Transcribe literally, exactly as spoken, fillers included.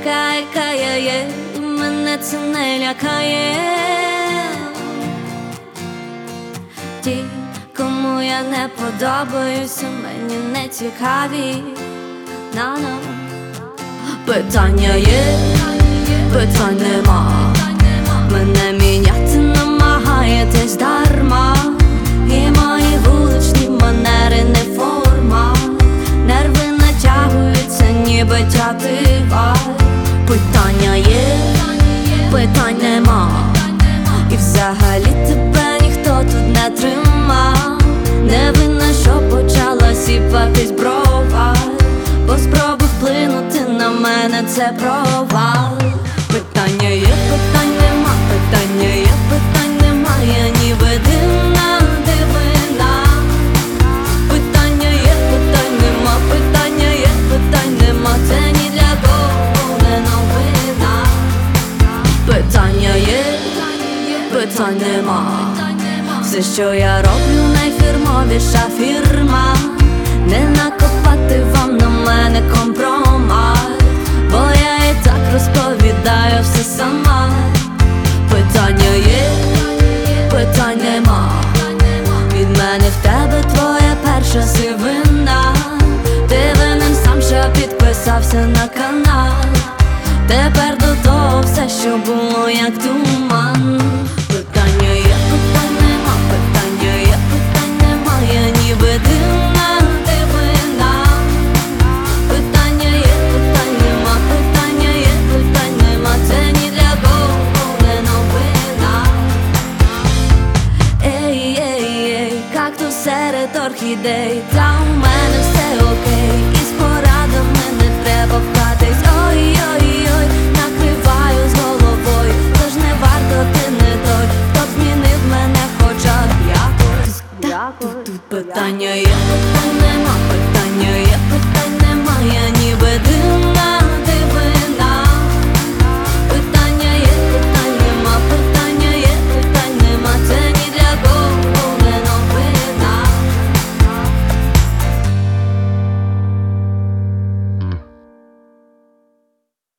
така, яка я є, і мене це не лякає. Ті, кому я не подобаюся, мені не цікаві. На-на. Питання є, питань нема. Мене міняти намагаєтесь дарма. І мої вуличні манери не форма. Нерви натягуються, ніби тятива. Питання є, питань нема. І взагалі тебе ніхто тут не тримав. Не винна, що почала сіпатись брова, бо спроби вплинути на мене — це провал. Питання є, питань нема, питання є, питань нема. Я ніби дивна дивина. Питання є, питань нема, питання є, питань нема. Це ні для кого не новина. Питання є, питань нема. Все, що я роблю, найфірмовіша фірма. Не накопати вам на мене компромат, бо я і так розповідаю все сама. Питання є, питань нема. Від мене в тебе твоя перша сивина. Ти винен сам, що підписався на канал. Тепер до того все, що було як туман. Питання є, питань нема, питання є, питань нема. Я ніби дивна дивина. Питання є, питань нема, питання є, питань нема. Це ні для кого не новина. Ей, ей, ей, кактус серед орхідей. Та у мене все окей, і з порадами не треба вкатись. Ой-ой-ой, накриваю з головою. Тож не варто, ти не той, хто б змінив мене хоча б якось. Тут питання є, питання